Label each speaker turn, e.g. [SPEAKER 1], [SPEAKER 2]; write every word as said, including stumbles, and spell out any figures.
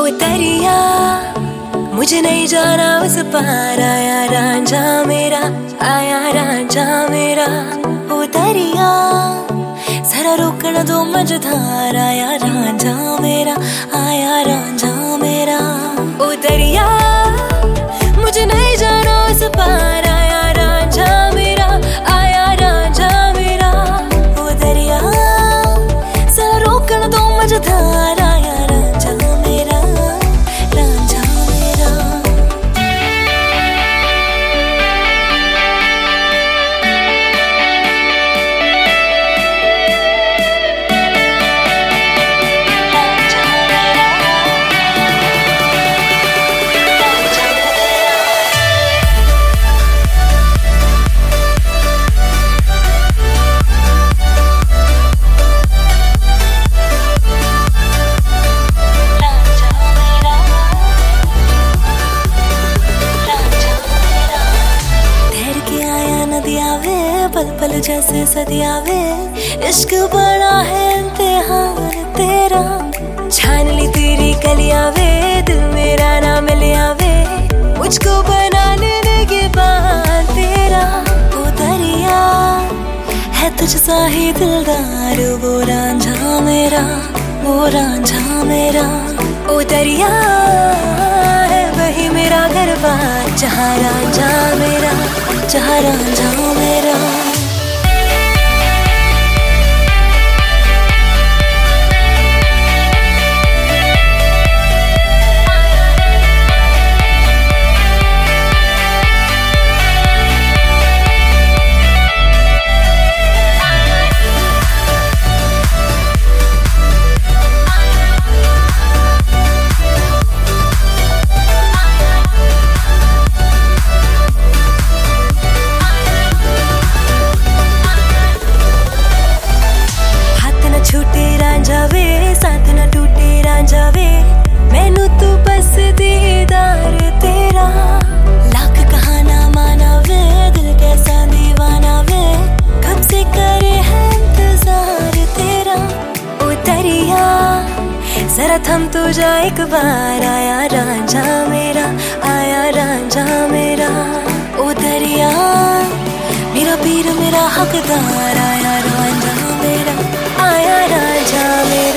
[SPEAKER 1] ओ दरिया मुझे नहीं जाना उस पार, आया रांझा मेरा, आया रांझा मेरा। ओ दरिया जरा रोकना दो मझधार, आया रांझा मेरा, आया रांझा मेरा। ओ दरिया मुझे नहीं जाना उस पार, आया रांझा मेरा, आया रांझा मेरा। ओ दरिया जरा रोकना दो मझधार, आया रांझा मेरा, रांझा मेरा। पल पल जैसे सदिया वे, इश्क बड़ा है इम्तिहान तेरा। छान ली तेरी कलिया वे, दिल मेरा ना मिलिया वे, मुझको बना लेने के बाद तेरा। ओ दरिया है तुझ सा ही दिलदार, वो रांझा मेरा, वो रांझा मेरा। ओ दरिया है वही मेरा घर बार, जहाँ रांझा मेरा, जहाँ रांझा मेरा। साथ ना टूटे रांझा वे, मैनू तू बस दीदार तेरा। लाख कहाना माना वे, दिल कैसा दीवाना वे, कब से करे है इंतजार तेरा। ओ दरिया जरा थम तो जा एक बार, आया रांझा मेरा, आया रांझा मेरा। ओ दरिया मेरा पीर मेरा हकदार, आया रांझा मेरा, आया रांझा मेरा।